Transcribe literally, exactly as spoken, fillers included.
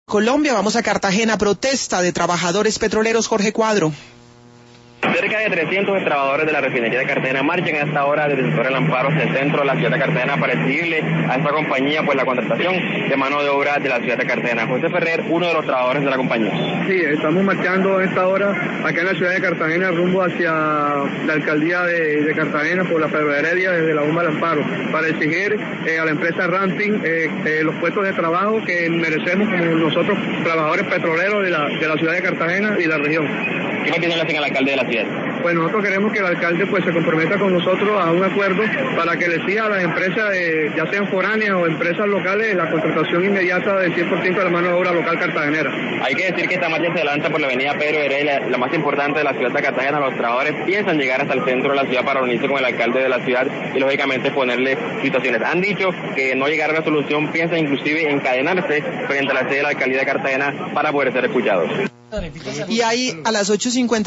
Colombia, vamos a Cartagena, protesta de trabajadores petroleros. Jorge Cuadro. Cerca de trescientos trabajadores de la refinería de Cartagena marchan a esta hora desde el sector del Amparo hacia el centro de la ciudad de Cartagena para exigirle a esta compañía pues la contratación de mano de obra de la ciudad de Cartagena. José Ferrer, uno de los trabajadores de la compañía. Sí, estamos marchando a esta hora acá en la ciudad de Cartagena rumbo hacia la alcaldía de, de Cartagena por la Pedro Heredia desde la bomba del Amparo para exigir eh, a la empresa Ramping eh, eh, los puestos de trabajo que merecemos como nosotros trabajadores petroleros de la, de la ciudad de Cartagena y la región. ¿Qué petición le hacen al alcalde de la ciudad? Pues nosotros queremos que el alcalde pues se comprometa con nosotros a un acuerdo para que le exija a las empresas, eh, ya sean foráneas o empresas locales, la contratación inmediata del cien por ciento de la mano de obra local cartagenera. Hay que decir que esta marcha se adelanta por la avenida Pedro Heredia, la más importante de la ciudad de Cartagena. Los trabajadores piensan llegar hasta el centro de la ciudad para reunirse con el alcalde de la ciudad y lógicamente ponerle situaciones. Han dicho que no llegar a la solución, piensan inclusive encadenarse frente a la sede de la alcaldía de Cartagena para poder ser escuchados. Y ahí a las ocho cincuenta